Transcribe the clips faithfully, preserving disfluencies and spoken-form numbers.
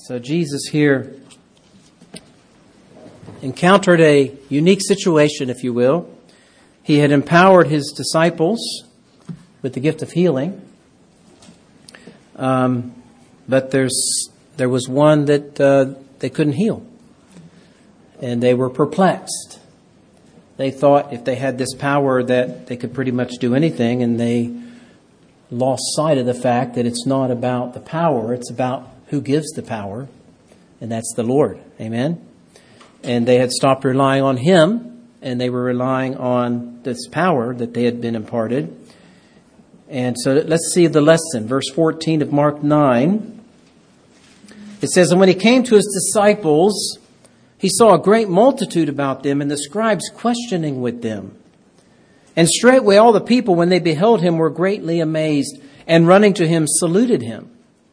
So Jesus here encountered a unique situation, if you will. He had empowered his disciples with the gift of healing. Um, but there's there was one that uh, they couldn't heal. And they were perplexed. They thought if they had this power that they could pretty much do anything, and they lost sight of the fact that it's not about the power, it's about who gives the power, and that's the Lord. Amen? And they had stopped relying on Him, and they were relying on this power that they had been imparted. And so let's see the lesson. Verse fourteen of Mark nine. It says, "And when He came to His disciples, He saw a great multitude about them, and the scribes questioning with them. And straightway all the people, when they beheld Him, were greatly amazed, and running to Him, saluted Him.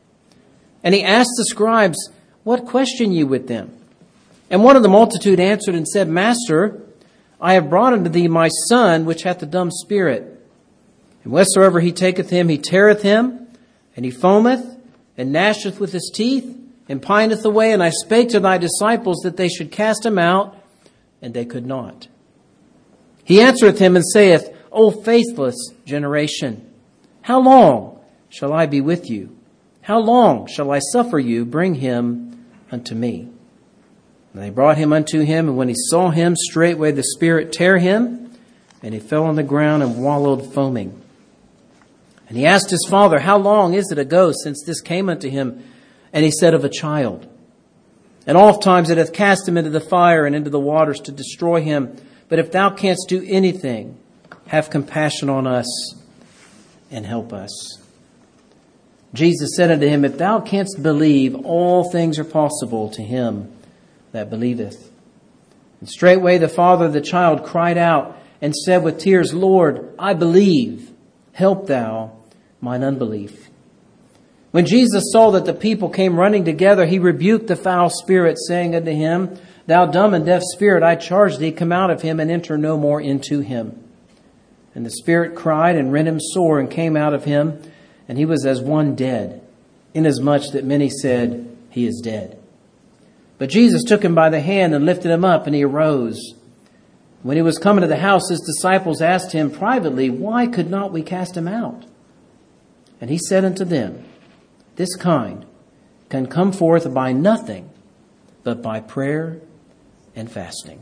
And He asked the scribes, What question ye with them? And one of the multitude answered and said, Master, I have brought unto thee my son, which hath a dumb spirit. And wheresoever he taketh him, he teareth him, and he foameth, and gnasheth with his teeth, and pineth away. And I spake to thy disciples that they should cast him out, and they could not. He answereth him and saith, O faithless generation, how long shall I be with you? How long shall I suffer you? Bring him unto me. And they brought him unto him, and when he saw him, straightway the spirit tare him, and he fell on the ground and wallowed foaming. And he asked his father, How long is it ago since this came unto him? And he said, Of a child. And oft times it hath cast him into the fire and into the waters to destroy him. But if thou canst do anything, have compassion on us and help us. Jesus said unto him, If thou canst believe, all things are possible to him that believeth. And straightway the father of the child cried out and said with tears, Lord, I believe. Help thou mine unbelief. When Jesus saw that the people came running together, he rebuked the foul spirit, saying unto him, Thou dumb and deaf spirit, I charge thee, come out of him and enter no more into him. And the spirit cried and rent him sore and came out of him, and he was as one dead, inasmuch that many said, He is dead. But Jesus took him by the hand and lifted him up, and he arose. When he was come into the house, his disciples asked him privately, Why could not we cast him out? And he said unto them, This kind can come forth by nothing but by prayer and fasting.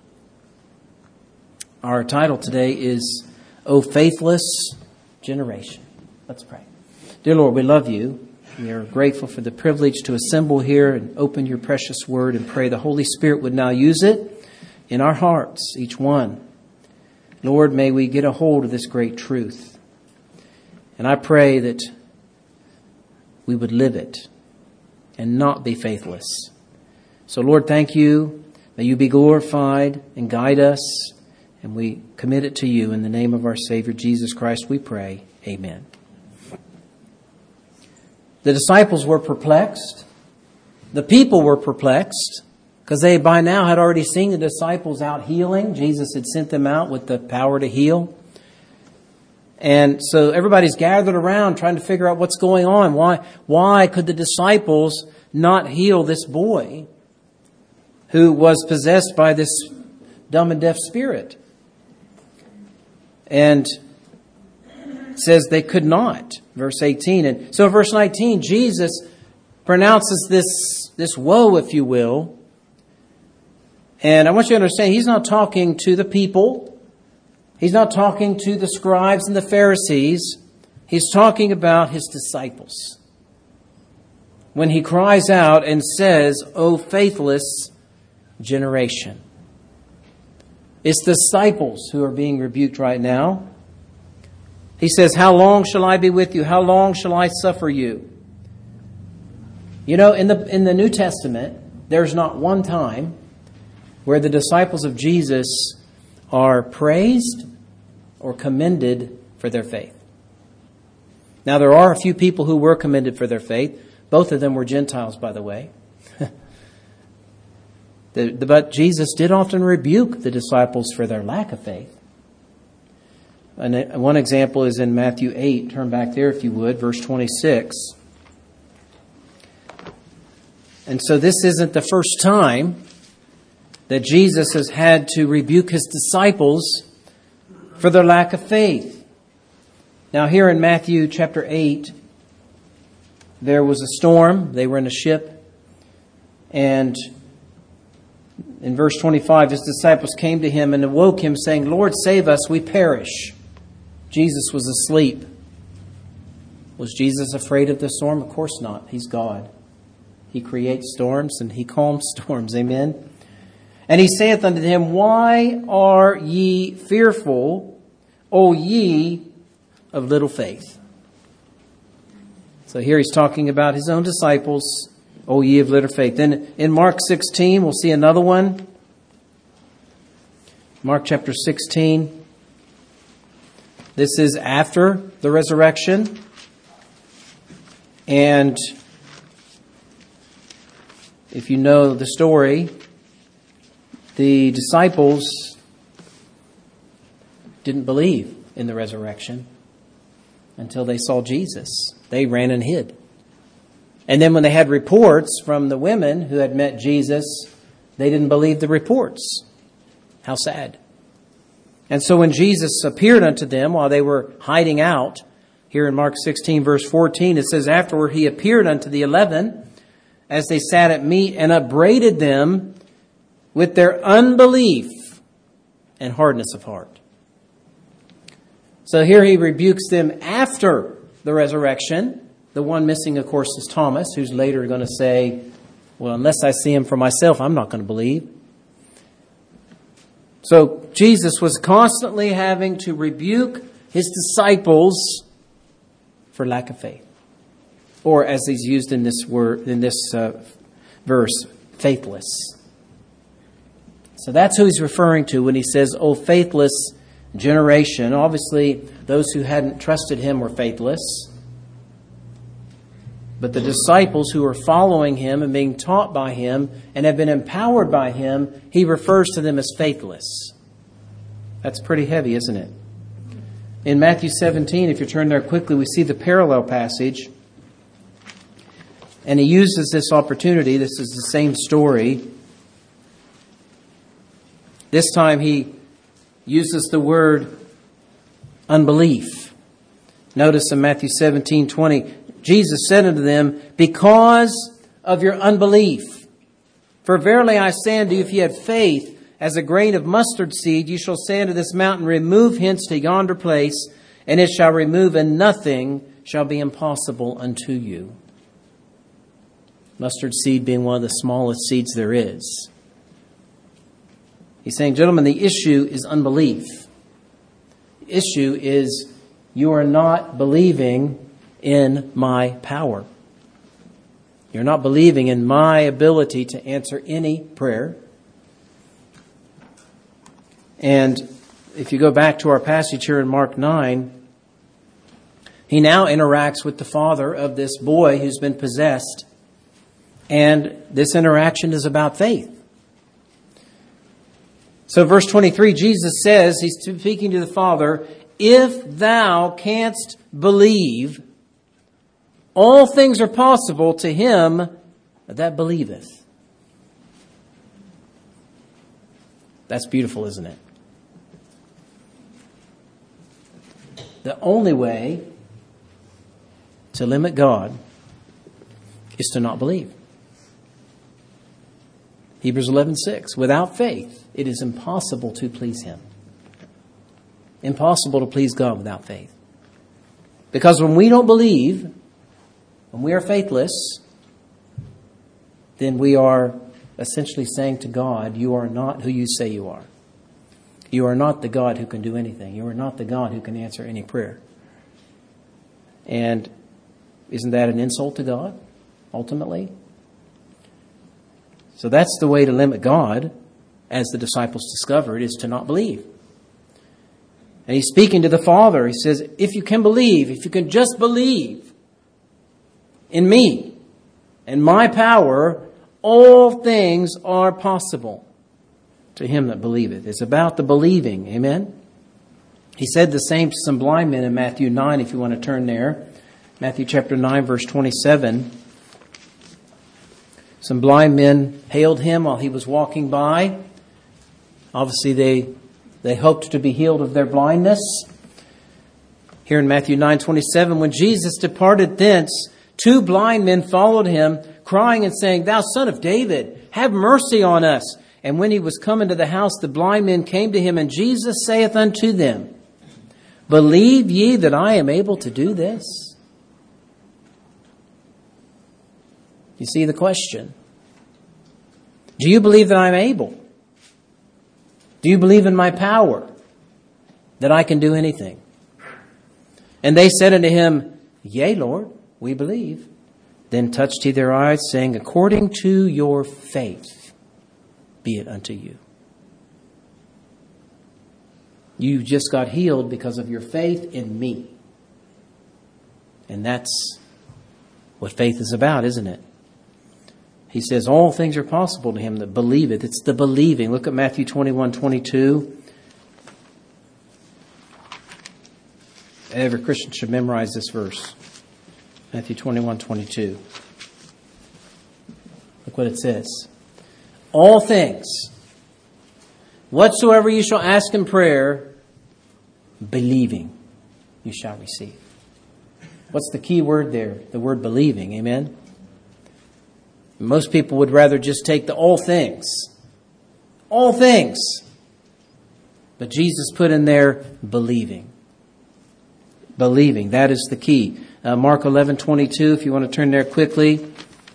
Our title today is, O Faithless Generation. Let's pray. Dear Lord, we love you. We are grateful for the privilege to assemble here and open your precious word, and pray the Holy Spirit would now use it in our hearts, each one. Lord, may we get a hold of this great truth. And I pray that we would live it and not be faithless. So, Lord, thank you. May you be glorified and guide us. And we commit it to you in the name of our Savior, Jesus Christ, we pray. Amen. The disciples were perplexed. The people were perplexed because they by now had already seen the disciples out healing. Jesus had sent them out with the power to heal. And so everybody's gathered around trying to figure out what's going on. Why, why could the disciples not heal this boy who was possessed by this dumb and deaf spirit? And it says they could not. Verse eighteen. And so in verse nineteen, Jesus pronounces this, this woe, if you will. And I want you to understand, he's not talking to the people. He's not talking to the scribes and the Pharisees. He's talking about his disciples. When he cries out and says, O faithless generation. It's the disciples who are being rebuked right now. He says, How long shall I be with you? How long shall I suffer you? You know, in the in the New Testament, there's not one time where the disciples of Jesus are praised or commended for their faith. Now, there are a few people who were commended for their faith. Both of them were Gentiles, by the way. the, the, but Jesus did often rebuke the disciples for their lack of faith. And one example is in Matthew eight. Turn back there if you would, verse twenty-six. And so this isn't the first time that Jesus has had to rebuke his disciples for their lack of faith. Now here in Matthew chapter eight, there was a storm. They were in a ship. And in verse twenty-five, his disciples came to him and awoke him, saying, "Lord, save us, we perish." Jesus was asleep. Was Jesus afraid of the storm? Of course not. He's God. He creates storms and he calms storms. Amen. And he saith unto them, "Why are ye fearful, O ye of little faith?" So here he's talking about his own disciples. O ye of little faith. Then in Mark sixteen, we'll see another one. Mark chapter sixteen. This is after the resurrection. And if you know the story, the disciples didn't believe in the resurrection until they saw Jesus. They ran and hid. And then when they had reports from the women who had met Jesus, they didn't believe the reports. How sad. And so when Jesus appeared unto them while they were hiding out, here in Mark sixteen verse fourteen, it says, "Afterward he appeared unto the eleven as they sat at meat and upbraided them with their unbelief and hardness of heart." So here he rebukes them after the resurrection. The one missing, of course, is Thomas, who's later going to say, "Well, unless I see him for myself, I'm not going to believe." So Jesus was constantly having to rebuke his disciples for lack of faith. Or as he's used in this word, in this uh, verse, faithless. So that's who he's referring to when he says, "O faithless generation." Obviously, those who hadn't trusted him were faithless. But the disciples who are following him and being taught by him and have been empowered by him, he refers to them as faithless. That's pretty heavy, isn't it? In Matthew seventeen, if you turn there quickly, we see the parallel passage. And he uses this opportunity. This is the same story. This time he uses the word unbelief. Notice in Matthew seventeen twenty, Jesus said unto them, "Because of your unbelief. For verily I say unto you, if ye have faith as a grain of mustard seed, you shall say unto this mountain, Remove hence to yonder place, and it shall remove, and nothing shall be impossible unto you." Mustard seed being one of the smallest seeds there is. He's saying, gentlemen, the issue is unbelief. The issue is you are not believing in my power. You're not believing in my ability to answer any prayer. And if you go back to our passage here in Mark nine, he now interacts with the father of this boy who's been possessed. And this interaction is about faith. So verse twenty-three, Jesus says, he's speaking to the father, "If thou canst believe, all things are possible to him that believeth." That's beautiful, isn't it? The only way to limit God is to not believe. Hebrews eleven six, without faith, it is impossible to please him. Impossible to please God without faith. Because when we don't believe, when we are faithless, then we are essentially saying to God, you are not who you say you are. You are not the God who can do anything. You are not the God who can answer any prayer. And isn't that an insult to God, ultimately? So that's the way to limit God, as the disciples discovered, is to not believe. And he's speaking to the Father. He says, if you can believe, if you can just believe in me and my power, all things are possible to him that believeth. It's about the believing. Amen? He said the same to some blind men in Matthew nine, if you want to turn there. Matthew chapter nine, verse twenty-seven. Some blind men hailed him while he was walking by. Obviously, they they hoped to be healed of their blindness. Here in Matthew nine twenty-seven, when Jesus departed thence, two blind men followed him, crying and saying, Thou Son of David, have mercy on us. And when he was come into the house, the blind men came to him, and Jesus saith unto them, Believe ye that I am able to do this? You see the question. Do you believe that I'm able? Do you believe in my power? That I can do anything? And they said unto him, Yea, Lord, we believe. Then touched he their eyes, saying, According to your faith be it unto you. You just got healed because of your faith in me. And that's what faith is about, isn't it? He says all things are possible to him that believeth. It's the believing. Look at Matthew twenty-one twenty-two. Every Christian should memorize this verse. Matthew twenty-one twenty-two. Look what it says. All things, whatsoever you shall ask in prayer, believing, you shall receive. What's the key word there? The word believing. Amen? Most people would rather just take the all things. All things. But Jesus put in there believing. Believing. That is the key. Uh, Mark eleven twenty-two, if you want to turn there quickly.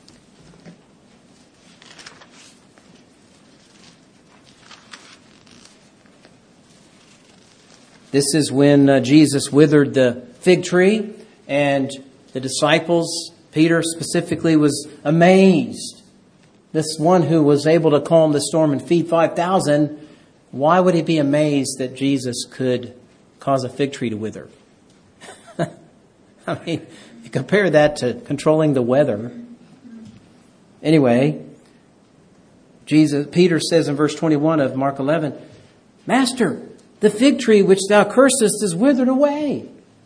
This is when uh, Jesus withered the fig tree, and the disciples, Peter specifically, was amazed. This one who was able to calm the storm and feed five thousand, why would he be amazed that Jesus could cause a fig tree to wither? I mean, you compare that to controlling the weather. Anyway, Jesus, Peter says in verse twenty-one of Mark eleven, Master, the fig tree which thou cursest is withered away.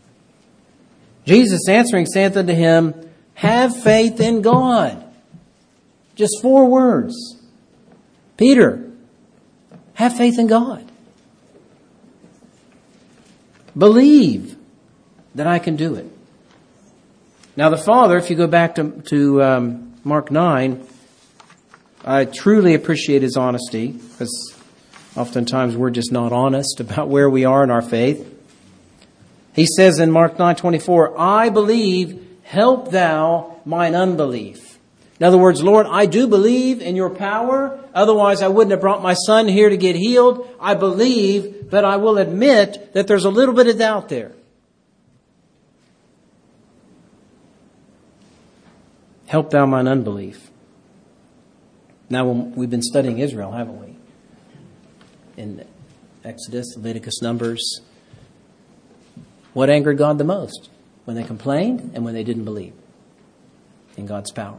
Jesus answering saith unto him, Have faith in God. Just four words. Peter, have faith in God. Believe that I can do it. Now the Father, if you go back to, to um, Mark nine, I truly appreciate his honesty, because oftentimes we're just not honest about where we are in our faith. He says in Mark nine twenty-four, I believe, help thou mine unbelief. In other words, Lord, I do believe in your power. Otherwise, I wouldn't have brought my son here to get healed. I believe, but I will admit that there's a little bit of doubt there. Help thou mine unbelief. Now, we've been studying Israel, haven't we? In Exodus, Leviticus, Numbers. What angered God the most? When they complained and when they didn't believe in God's power.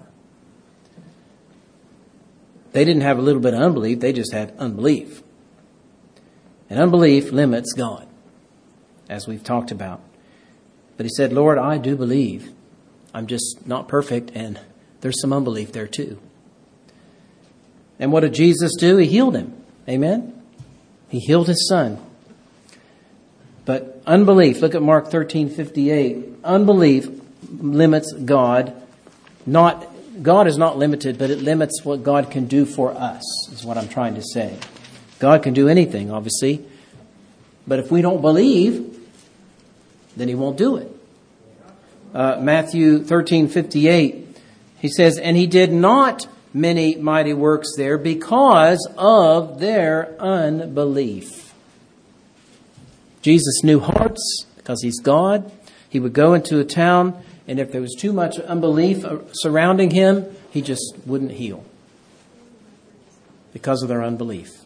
They didn't have a little bit of unbelief, they just had unbelief. And unbelief limits God, as we've talked about. But he said, Lord, I do believe. I'm just not perfect, and there's some unbelief there too. And what did Jesus do? He healed him. Amen? He healed his son. But unbelief, look at Mark thirteen fifty-eight. Unbelief limits God. Not God is not limited, but it limits what God can do for us, is what I'm trying to say. God can do anything, obviously. But if we don't believe, then he won't do it. Uh, Matthew thirteen fifty-eight, he says, And he did not many mighty works there because of their unbelief. Jesus knew hearts because he's God. He would go into a town, and if there was too much unbelief surrounding him, he just wouldn't heal because of their unbelief.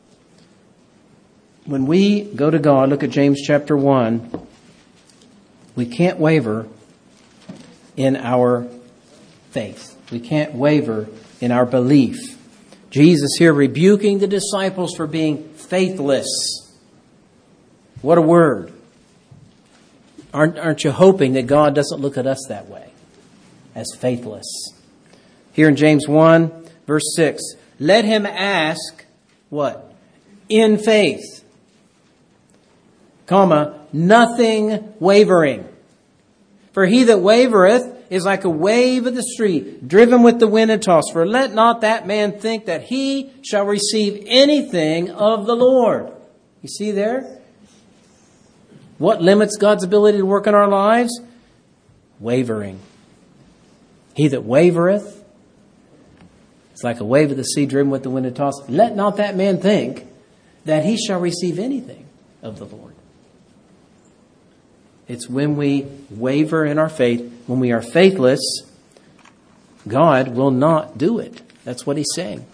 When we go to God, look at James chapter one, we can't waver in our faith. We can't waver in our belief. Jesus here rebuking the disciples for being faithless. What a word. Aren't, aren't you hoping that God doesn't look at us that way, as faithless? Here in James one, verse six, let him ask, what? In faith, comma, nothing wavering. For he that wavereth is like a wave of the street, driven with the wind and tossed. For let not that man think that he shall receive anything of the Lord. You see there? What limits God's ability to work in our lives? Wavering. He that wavereth is like a wave of the sea, driven with the wind and tossed. Let not that man think that he shall receive anything of the Lord. It's when we waver in our faith, when we are faithless, God will not do it. That's what he's saying.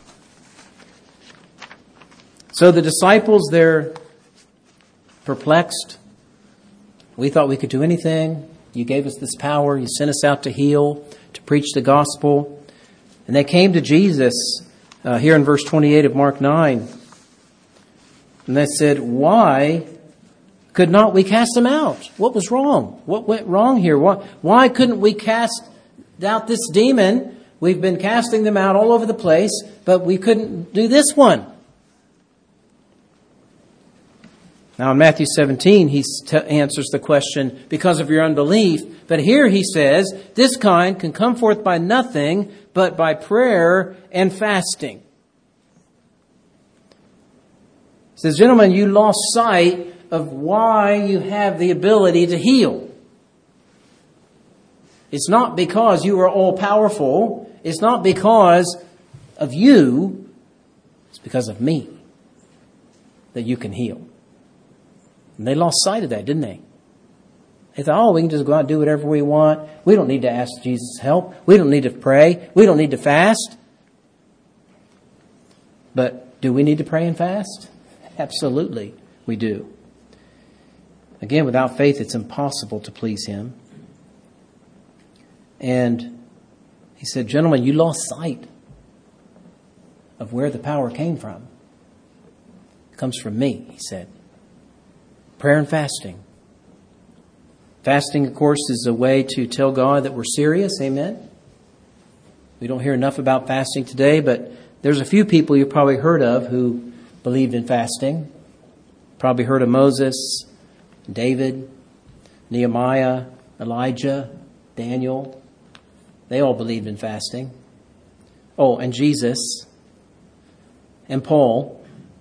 So the disciples, they're perplexed. We thought we could do anything. You gave us this power. You sent us out to heal, to preach the gospel. And they came to Jesus uh, here in verse twenty-eight of Mark nine. And they said, why could not we cast them out? What was wrong? What went wrong here? Why, why couldn't we cast out this demon? We've been casting them out all over the place, but we couldn't do this one. Now in Matthew seventeen, he t- answers the question, because of your unbelief. But here he says, this kind can come forth by nothing but by prayer and fasting. He says, gentlemen, you lost sight of why you have the ability to heal. It's not because you are all powerful. It's not because of you. It's because of me that you can heal. And they lost sight of that, didn't they? They thought, oh, we can just go out and do whatever we want. We don't need to ask Jesus' help. We don't need to pray. We don't need to fast. But do we need to pray and fast? Absolutely, we do. Again, without faith, it's impossible to please him. And he said, gentlemen, you lost sight of where the power came from. It comes from me, he said. Prayer and fasting. Fasting, of course, is a way to tell God that we're serious. Amen. We don't hear enough about fasting today, but there's a few people you've probably heard of who believed in fasting. Probably heard of Moses, David, Nehemiah, Elijah, Daniel. They all believed in fasting. Oh, and Jesus and Paul.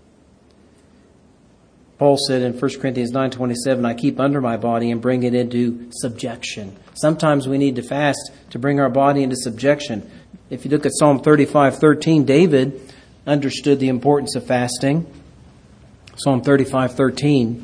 Paul said in First Corinthians nine twenty-seven, I keep under my body and bring it into subjection. Sometimes we need to fast to bring our body into subjection. If you look at Psalm thirty-five thirteen, David understood the importance of fasting. Psalm thirty-five thirteen.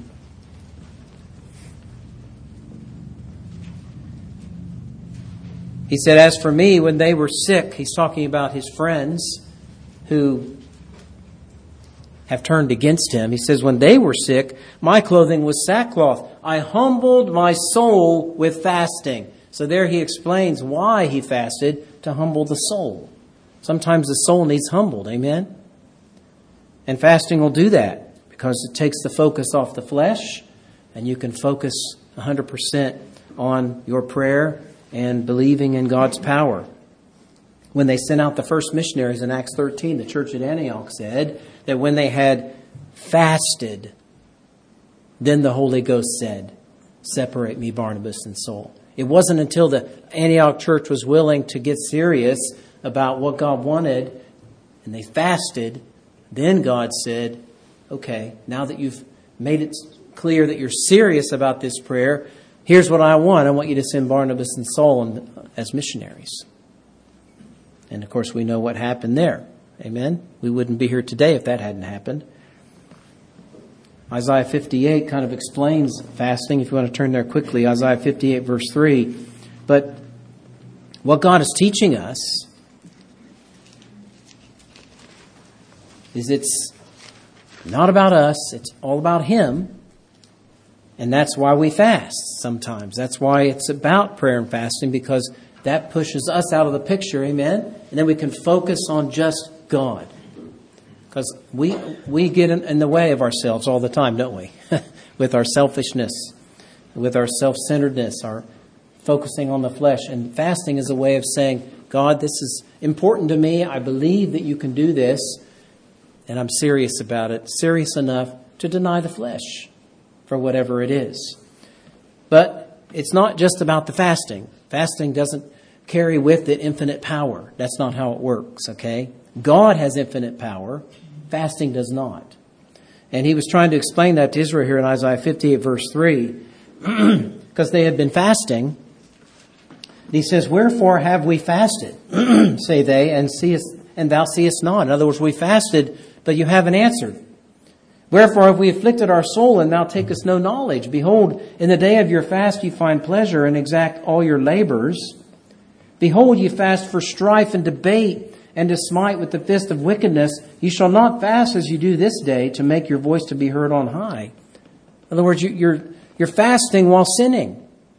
He said, as for me, when they were sick, he's talking about his friends who have turned against him. He says, when they were sick, my clothing was sackcloth. I humbled my soul with fasting. So there he explains why he fasted, to humble the soul. Sometimes the soul needs humbled. Amen? And fasting will do that because it takes the focus off the flesh and you can focus one hundred percent on your prayer and believing in God's power. When they sent out the first missionaries in Acts thirteen, the church at Antioch said that when they had fasted, then the Holy Ghost said, separate me, Barnabas and Saul. It wasn't until the Antioch church was willing to get serious about what God wanted and they fasted, then God said, okay, now that you've made it clear that you're serious about this prayer, here's what I want. I want you to send Barnabas and Saul as missionaries. And of course, we know what happened there. Amen? We wouldn't be here today if that hadn't happened. Isaiah fifty-eight kind of explains fasting. If you want to turn there quickly, Isaiah fifty-eight verse three. But what God is teaching us is it's not about us. It's all about Him. And that's why we fast sometimes. That's why it's about prayer and fasting, because that pushes us out of the picture. Amen? And then we can focus on just God. Because we we get in, in the way of ourselves all the time, don't we? With our selfishness, with our self-centeredness, our focusing on the flesh. And fasting is a way of saying, God, this is important to me. I believe that you can do this, and I'm serious about it, serious enough to deny the flesh for whatever it is. But it's not just about the fasting. Fasting doesn't carry with it infinite power. That's not how it works, okay? God has infinite power. Fasting does not. And he was trying to explain that to Israel here in Isaiah fifty-eight, verse three, because they had been fasting. He says, "Wherefore have we fasted, say they, and seest, and thou seest not?" In other words, we fasted, but you haven't answered. "Wherefore have we afflicted our soul, and thou takest no knowledge? Behold, in the day of your fast ye find pleasure, and exact all your labors. Behold, ye fast for strife and debate, and to smite with the fist of wickedness. Ye shall not fast as you do this day, to make your voice to be heard on high." In other words, you, you're you're fasting while sinning.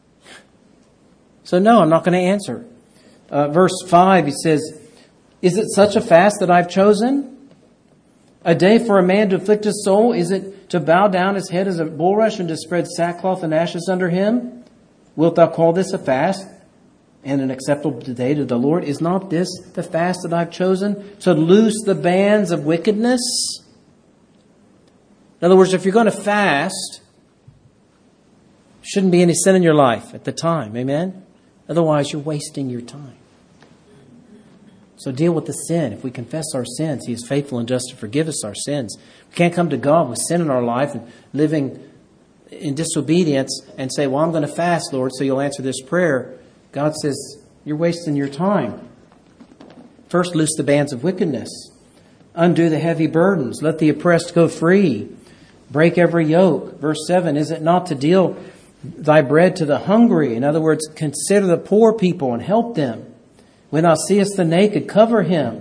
So no, I'm not going to answer. Uh, verse five, he says, "Is it such a fast that I've chosen? A day for a man to afflict his soul? Is it to bow down his head as a bulrush and to spread sackcloth and ashes under him? Wilt thou call this a fast and an acceptable day to the Lord? Is not this the fast that I've chosen, to loose the bands of wickedness?" In other words, if you're going to fast, shouldn't be any sin in your life at the time. Amen? Otherwise, you're wasting your time. So deal with the sin. If we confess our sins, He is faithful and just to forgive us our sins. We can't come to God with sin in our life and living in disobedience and say, "Well, I'm going to fast, Lord, so you'll answer this prayer." God says, you're wasting your time. First, loose the bands of wickedness. Undo the heavy burdens. Let the oppressed go free. Break every yoke. Verse seven, "Is it not to deal thy bread to the hungry?" In other words, consider the poor people and help them. "When thou seest the naked, cover him."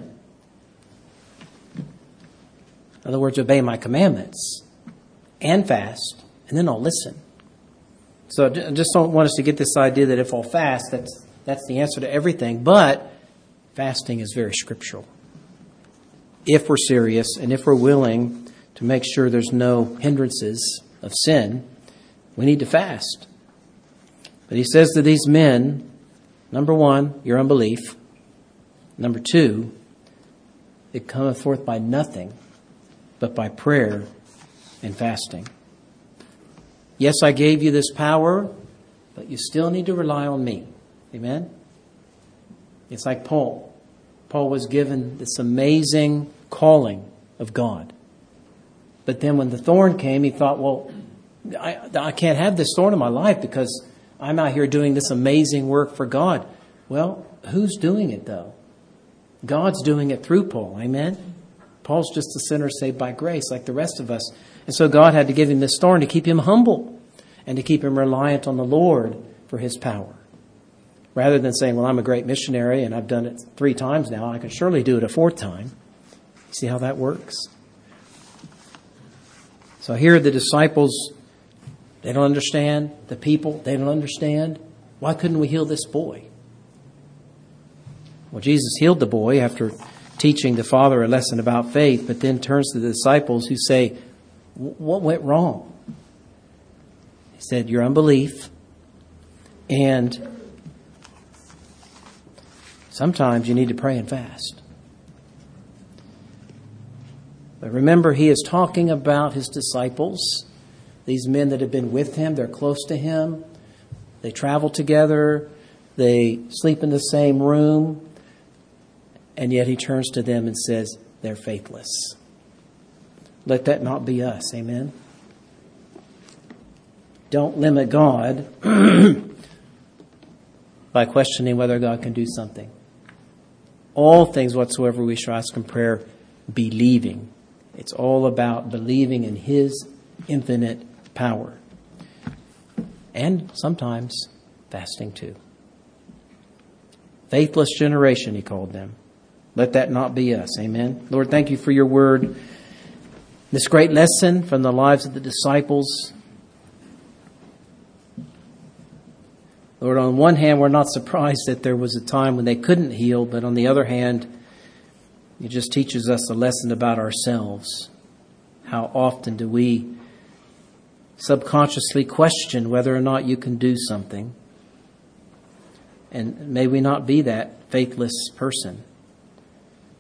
In other words, obey my commandments and fast, and then I'll listen. So I just don't want us to get this idea that if I'll fast, that's that's the answer to everything. But fasting is very scriptural. If we're serious and if we're willing to make sure there's no hindrances of sin, we need to fast. But he says to these men, number one, your unbelief. Number two, it cometh forth by nothing but by prayer and fasting. Yes, I gave you this power, but you still need to rely on me. Amen? It's like Paul. Paul was given this amazing calling of God. But then when the thorn came, he thought, well, I, I can't have this thorn in my life because I'm out here doing this amazing work for God. Well, who's doing it though? God's doing it through Paul. Amen? Paul's just a sinner saved by grace like the rest of us. And so God had to give him this thorn to keep him humble and to keep him reliant on the Lord for His power. Rather than saying, well, I'm a great missionary and I've done it three times now, I can surely do it a fourth time. You see how that works? So here the disciples, they don't understand. The people, they don't understand. Why couldn't we heal this boy? Well, Jesus healed the boy after teaching the father a lesson about faith, but then turns to the disciples who say, what went wrong? He said, your unbelief, and sometimes you need to pray and fast. But remember, he is talking about his disciples, these men that have been with him. They're close to him. They travel together. They sleep in the same room. And yet he turns to them and says, they're faithless. Let that not be us. Amen. Don't limit God by questioning whether God can do something. All things whatsoever we shall ask in prayer, believing. It's all about believing in His infinite power. And sometimes fasting too. Faithless generation, he called them. Let that not be us. Amen. Lord, thank you for your word. This great lesson from the lives of the disciples. Lord, on one hand, we're not surprised that there was a time when they couldn't heal, but on the other hand, it just teaches us a lesson about ourselves. How often do we subconsciously question whether or not you can do something? And may we not be that faithless person.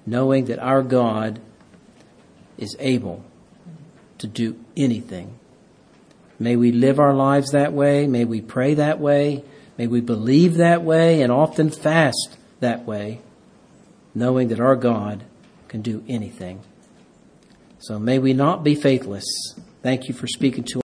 knowing that our God is able to do anything. May we live our lives that way. May we pray that way. May we believe that way and often fast that way, knowing that our God can do anything. So may we not be faithless. Thank you for speaking to us.